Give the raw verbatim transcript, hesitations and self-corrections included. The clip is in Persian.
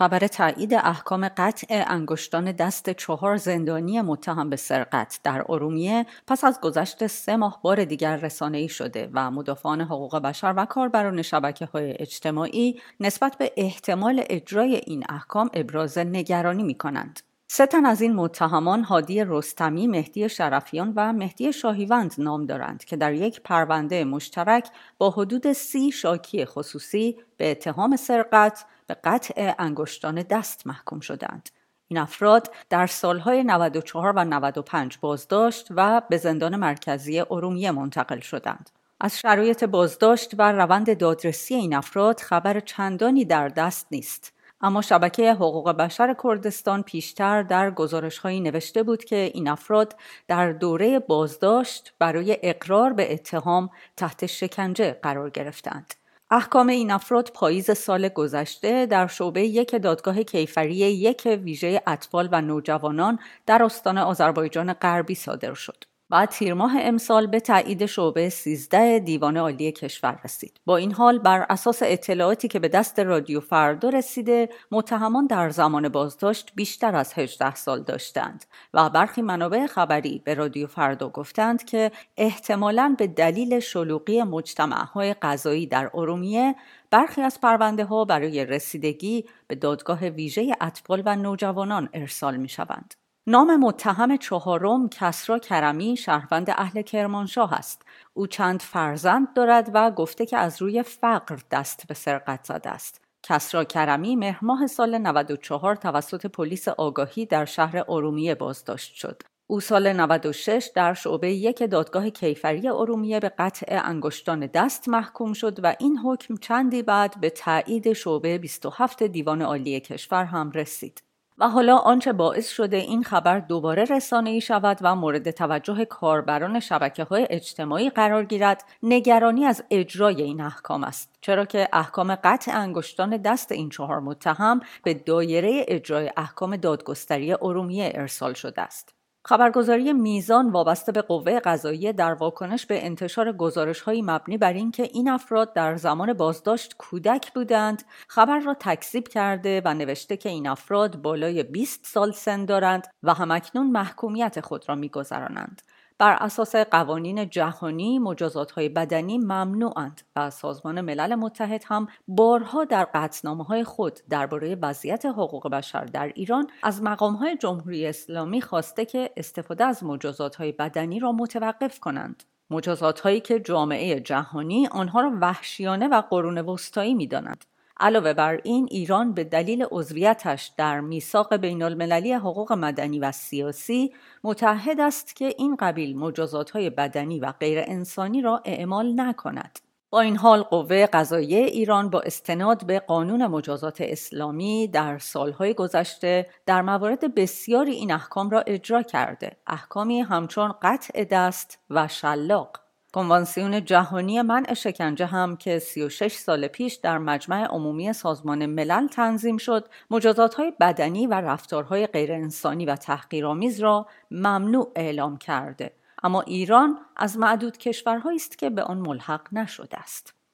خبر تایید احکام قطع انگشتان دست چهار زندانی متهم به سرقت در ارومیه پس از گذشت سه ماه بار دیگر رسانه‌ای شده و مدافعان حقوق بشر و کاربران شبکه‌های اجتماعی نسبت به احتمال اجرای این احکام ابراز نگرانی می‌کنند. سه تن از این متهمان هادی رستمی، مهدی شرفیان و مهدی شاهیوند نام دارند که در یک پرونده مشترک با حدود سی شاکی خصوصی به اتهام سرقت به قطع انگشتان دست محکوم شدند. این افراد در سالهای نود و چهار و نود و پنج بازداشت و به زندان مرکزی ارومیه منتقل شدند. از شرایط بازداشت و روند دادرسی این افراد خبر چندانی در دست نیست. اما شبکه حقوق بشر کردستان پیشتر در گزارش‌هایی نوشته بود که این افراد در دوره بازداشت برای اقرار به اتهام تحت شکنجه قرار گرفتند. احکام این افراد پاییز سال گذشته در شعبه یک دادگاه کیفری یک ویژه اطفال و نوجوانان در استان آذربایجان غربی صادر شد و تیر ماه امسال به تایید شعبه سیزده دیوان عالی کشور رسید. با این حال بر اساس اطلاعاتی که به دست رادیو فردا رسیده، متهمان در زمان بازداشت بیشتر از هجده سال داشتند و برخی منابع خبری به رادیو فردا گفتند که احتمالاً به دلیل شلوغی مجتمع‌های قضایی در ارومیه برخی از پرونده‌ها برای رسیدگی به دادگاه ویژه اطفال و نوجوانان ارسال می‌شوند. نام متهم چهارم کسری کرمی شهروند اهل کرمانشاه است. او چند فرزند دارد و گفته که از روی فقر دست به سرقت زده است. کسری کرمی مهر ماه سال نود و چهار توسط پلیس آگاهی در شهر ارومیه بازداشت شد. او سال نود و شش در شعبه یک دادگاه کیفری ارومیه به قطع انگشتان دست محکوم شد و این حکم چندی بعد به تایید شعبه بیست و هفت دیوان عالی کشور هم رسید. و حالا آنچه باعث شده این خبر دوباره رسانه‌ای شود و مورد توجه کاربران شبکه‌های اجتماعی قرار گیرد، نگرانی از اجرای این احکام است، چرا که احکام قطع انگشتان دست این چهار متهم به دایره اجرای احکام دادگستری ارومیه ارسال شده است. خبرگزاری میزان وابسته به قوه قضاییه در واکنش به انتشار گزارش‌های مبنی بر اینکه این افراد در زمان بازداشت کودک بودند، خبر را تکذیب کرده و نوشته که این افراد بالای بیست سال سن دارند و همکنون محکومیت خود را می‌گذرانند. بر اساس قوانین جهانی مجازات‌های بدنی ممنوعند و سازمان ملل متحد هم بارها در قطعنامه‌های خود درباره وضعیت حقوق بشر در ایران از مقام‌های جمهوری اسلامی خواسته که استفاده از مجازات‌های بدنی را متوقف کنند. مجازات‌هایی که جامعه جهانی آنها را وحشیانه و قرون وسطایی می‌داند. علاوه بر این، ایران به دلیل عضویتش در میثاق بین‌المللی حقوق مدنی و سیاسی متعهد است که این قبیل مجازات‌های بدنی و غیر انسانی را اعمال نکند. با این حال قوه قضاییه ایران با استناد به قانون مجازات اسلامی در سالهای گذشته در موارد بسیاری این احکام را اجرا کرده، احکامی همچون قطع دست و شلاق. کنوانسیون جهانی منع شکنجه هم که سی و شش سال پیش در مجمع عمومی سازمان ملل تنظیم شد، مجازات‌های بدنی و رفتارهای غیرانسانی و تحقیرآمیز را ممنوع اعلام کرده. اما ایران از معدود کشورهایی است که به آن ملحق نشده است.